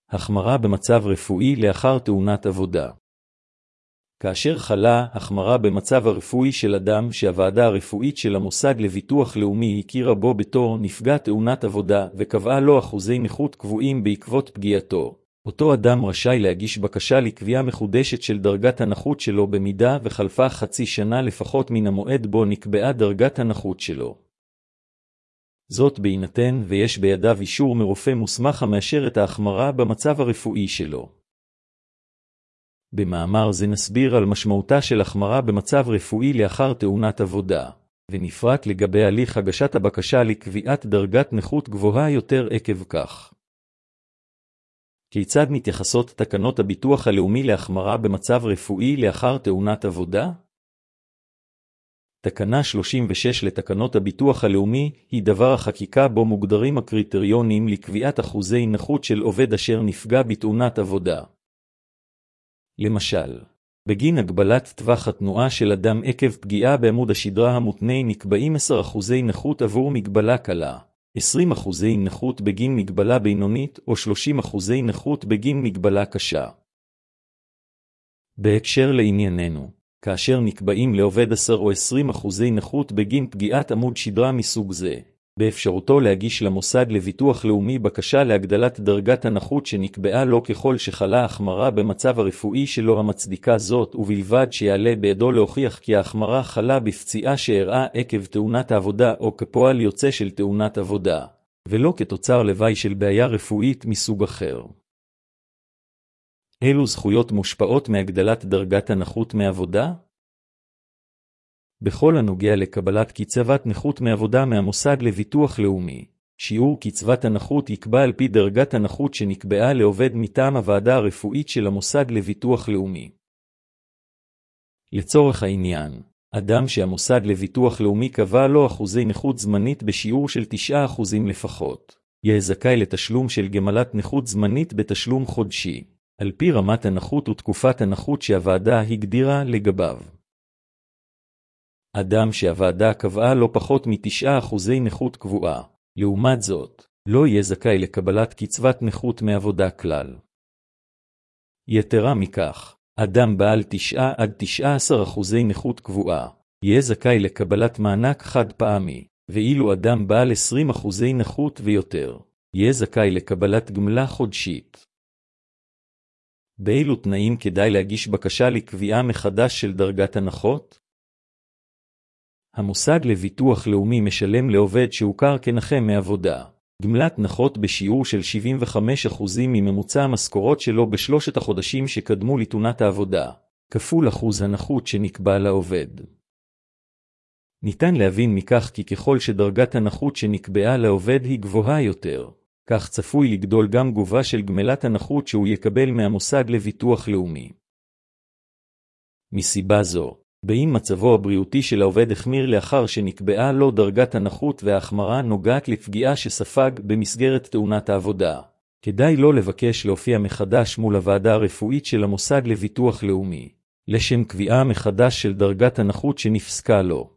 החמרה במצב רפואי לאחר תאונת עבודה. כאשר חלה החמרה במצב הרפואי של אדם שהוועדה הרפואית של המוסד לביטוח לאומי הכירה בו בתור נפגע תאונת עבודה וקבעה לו אחוזי נכות קבועים בעקבות פגיעתו, אותו אדם רשאי להגיש בקשה לקביעה מחודשת של דרגת הנכות שלו במידה וחלפה חצי שנה לפחות מן המועד בו נקבעה דרגת הנכות שלו. זאת בהינתן ויש בידיו אישור מרופא מוסמך המאשר את ההחמרה במצב הרפואי שלו. במאמר זה נסביר על משמעותה של החמרה במצב רפואי לאחר תאונת עבודה, ונפרט לגבי הליך הגשת הבקשה לקביעת דרגת נכות גבוהה יותר עקב כך. כיצד מתייחסות תקנות הביטוח הלאומי להחמרה במצב רפואי לאחר תאונת עבודה? תקנה 36 לתקנות הביטוח הלאומי היא דבר החקיקה בו מוגדרים הקריטריונים לקביעת אחוזי נכות של עובד אשר נפגע בתאונת עבודה. למשל, בגין הגבלת טווח התנועה של אדם עקב פגיעה בעמוד השדרה המותנה נקבעים 10% נכות עבור מגבלה קלה, 20% נכות בגין מגבלה בינונית או 30% נכות בגין מגבלה קשה. בהקשר לענייננו, כאשר נקבעים לעובד 10 או 20% נכות בגין פגיעת עמוד שדרה מסוג זה, באפשרותו להגיש למוסד לביטוח לאומי בקשה להגדלת דרגת הנכות שנקבעה לו ככל שחלה החמרה במצב הרפואי שלו המצדיקה זאת, ובלבד שיעלה בידו להוכיח כי ההחמרה חלה בפציעה שאירעה עקב תאונת העבודה או כפועל יוצא של תאונת עבודה, ולא כתוצר לוואי של בעיה רפואית מסוג אחר. אילו זכויות מושפעות מהגדלת דרגת הנכות מעבודה? בכל הנוגע לקבלת קצבת נכות מעבודה מהמוסד לביטוח לאומי, שיעור קצבת הנכות יקבע על פי דרגת הנכות שנקבעה לעובד מטעם הוועדה הרפואית של המוסד לביטוח לאומי. לצורך העניין, אדם שהמוסד לביטוח לאומי קבע לו אחוזי נכות זמנית בשיעור של 9% לפחות, יהיה זכאי לתשלום של גמלת נכות זמנית בתשלום חודשי, על פי רמת הנכות ותקופת הנכות שהוועדה הגדירה לגביו. אדם שהוועדה קבעה לו פחות מ9% נכות קבועה, לעומת זאת, לא יהיה זכאי לקבלת קצבת נכות מעבודה כלל. יתרה מכך, אדם בעל 9-19% נכות קבועה, יהיה זכאי לקבלת מענק חד פעמי, ואילו אדם בעל 20% נכות ויותר, יהיה זכאי לקבלת גמלה חודשית. באילו תנאים כדאי להגיש בקשה לקביעה מחדש של דרגת הנכות? המוסד לביטוח לאומי משלם לעובד שהוכר כנכה מעבודה, גמלת נכות בשיעור של 75% מממוצע המשכורות שלו בשלושת החודשים שקדמו לתאונת העבודה, כפול אחוז הנכות שנקבע לעובד. ניתן להבין מכך כי ככל שדרגת הנכות שנקבעה לעובד היא גבוהה יותר, כך צפוי לגדול גם גובה של גמלת הנכות שהוא יקבל מהמוסד לביטוח לאומי. מסיבה זו, באם מצבו הבריאותי של העובד החמיר לאחר שנקבעה לו דרגת הנכות וההחמרה נוגעת לפגיעה שספג במסגרת תאונת העבודה, כדאי לא לבקש להופיע מחדש מול הוועדה הרפואית של המוסד לביטוח לאומי, לשם קביעה מחדש של דרגת הנכות שנפסקה לו.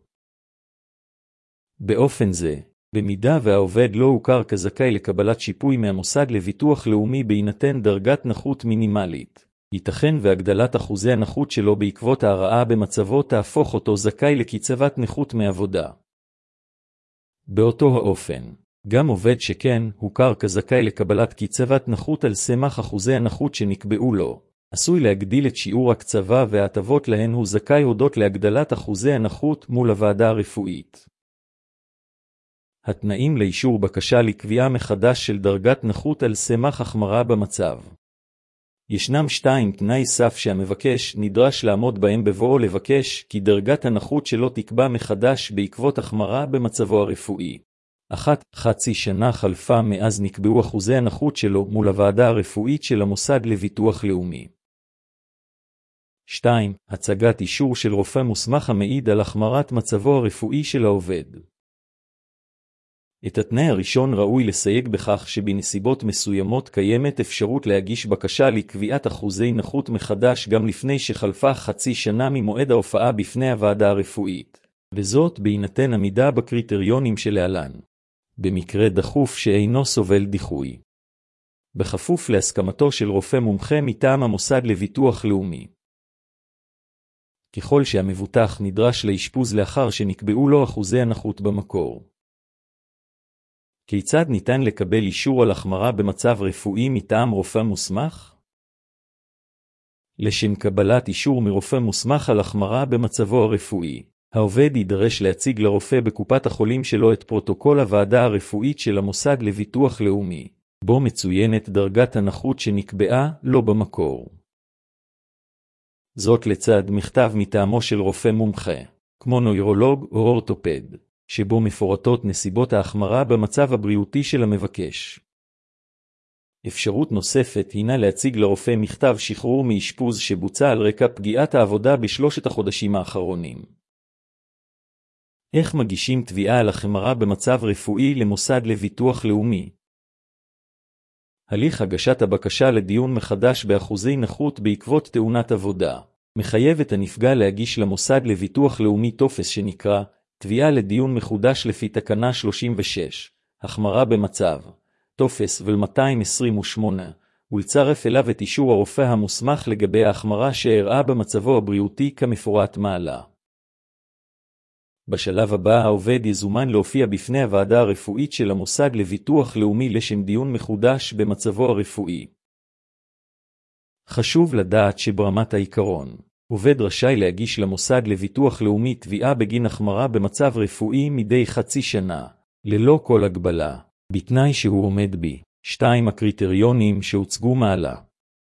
באופן זה, במידה והעובד לא הוכר כזכאי לקבלת שיפוי מהמוסד לביטוח לאומי בהינתן דרגת נכות מינימלית, ייתכן והגדלת אחוזי הנכות שלו בעקבות ההרעה במצבו תהפוך אותו זכאי לקצבת נכות מעבודה. באותו האופן, גם עובד שכן הוכר כזכאי לקבלת קצבת נכות על סמך אחוזי הנכות שנקבעו לו, עשוי להגדיל את שיעור הקצבה וההטבות להן הוא זכאי הודות להגדלת אחוזי הנכות מול הוועדה הרפואית. התנאים לאישור בקשה לקביעה מחדש של דרגת נכות על סמך החמרה במצב. ישנם 2 תנאי סף שהמבקש נדרש לעמוד בהם בבואו לבקש כי דרגת הנכות שלו תקבע מחדש בעקבות החמרה במצבו הרפואי. 1. חצי שנה חלפה מאז נקבעו אחוזי הנכות שלו מול הוועדה הרפואית של המוסד לביטוח לאומי. 2. הצגת אישור של רופא מוסמך המעיד על החמרת מצבו הרפואי של העובד. את התנאי הראשון ראוי לסייג בכך שבנסיבות מסוימות קיימת אפשרות להגיש בקשה לקביעת אחוזי נכות מחדש גם לפני שחלפה חצי שנה ממועד ההופעה בפני הוועדה הרפואית, וזאת בהינתן עמידה בקריטריונים שלהלן. במקרה דחוף שאינו סובל דיחוי. בכפוף להסכמתו של רופא מומחה מטעם המוסד לביטוח לאומי. ככל שהמבוטח נדרש לאשפוז לאחר שנקבעו לו אחוזי הנכות במקור. כיצד ניתן לקבל אישור על החמרה במצב רפואי מטעם רופא מוסמך? לשם קבלת אישור מרופא מוסמך על החמרה במצבו הרפואי, העובד יידרש להציג לרופא בקופת החולים שלו את פרוטוקול הוועדה הרפואית של המוסד לביטוח לאומי, בו מצוינת דרגת הנכות שנקבעה לו במקור. זאת לצד מכתב מטעמו של רופא מומחה, כמו נוירולוג או אורתופד, שבו מפורטות נסיבות ההחמרה במצב הבריאותי של המבקש. אפשרות נוספת הינה להציג לרופא מכתב שחרור מאשפוז שבוצע על רקע פגיעת העבודה בשלושת החודשים האחרונים. איך מגישים תביעה על החמרה במצב רפואי למוסד לביטוח לאומי? הליך הגשת הבקשה לדיון מחדש באחוזי נכות בעקבות תאונת עבודה, מחייב את הנפגע להגיש למוסד לביטוח לאומי טופס שנקרא תביעה לדיון מחודש לפי תקנה 36, החמרה במצב, טופס ול-228, ולצרף אליו את אישור הרופא המוסמך לגבי ההחמרה שאירעה במצבו הבריאותי כמפורט מעלה. בשלב הבא העובד יזומן להופיע בפני הוועדה הרפואית של המוסד לביטוח לאומי לשם דיון מחודש במצבו הרפואי. חשוב לדעת שברמת העיקרון, עובד רשאי להגיש למוסד לביטוח לאומי תביעה בגין החמרה במצב רפואי מדי חצי שנה, ללא כל הגבלה, בתנאי שהוא עומד ב-2 הקריטריונים שהוצגו מעלה.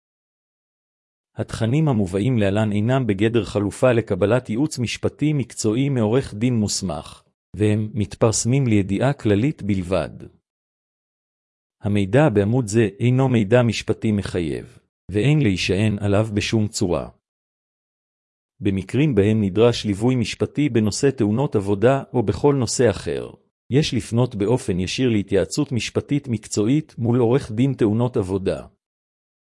התכנים המובאים להלן אינם בגדר חלופה לקבלת ייעוץ משפטי מקצועי מעורך דין מוסמך, והם מתפרסמים לידיעה כללית בלבד. המידע בעמוד זה אינו מידע משפטי מחייב, ואין להישען עליו בשום צורה. במקרים בהם נדרש ליווי משפטי בנושא תאונות עבודה או בכל נושא אחר, יש לפנות באופן ישיר להתייעצות משפטית מקצועית מול עורך דין תאונות עבודה.